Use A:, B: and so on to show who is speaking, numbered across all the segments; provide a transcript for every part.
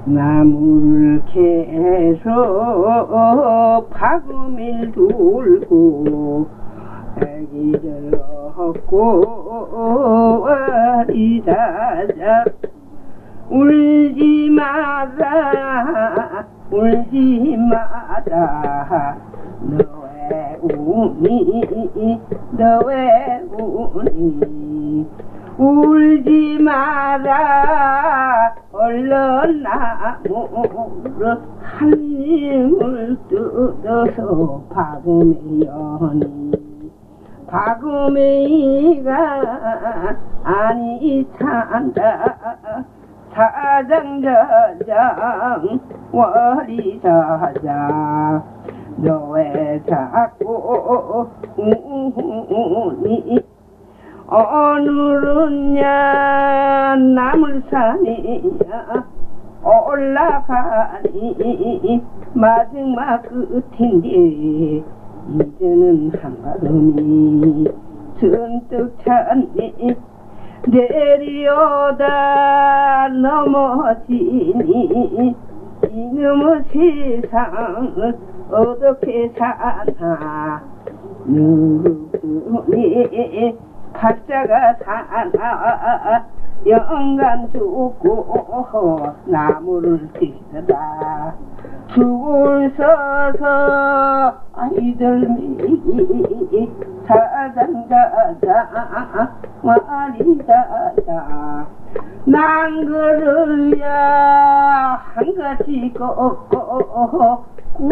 A: 나무를 계속 파금을 돌고 아기를 얻고 어리다자 울지 마라 울지 마라 너 왜 우니 너 왜 우니 울지 마라 얼른 나무를 한 입을 뜯어서 파금의 연이 파금의가 아니 산다 사장저장 월이사장 너 왜 자꾸 우니 오늘은야 나물산이야 올라가니 마지막 끝인데 이제는 한가름이 선뜻 찼니 내려오다 넘어지니 이놈의 세상을 어떻게 사나 누구니 팔자가 사나 영감 죽고 나무를 찢어다 죽을 서서 아이들 미기 사장가자 말이자자 난그를야 한가지 꺾고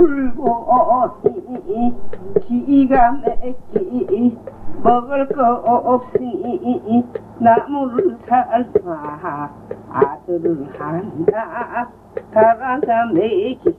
A: 굴고니 기가 막히 먹을 거 없으니 나무를 살아 아들을 한다 달아서 매기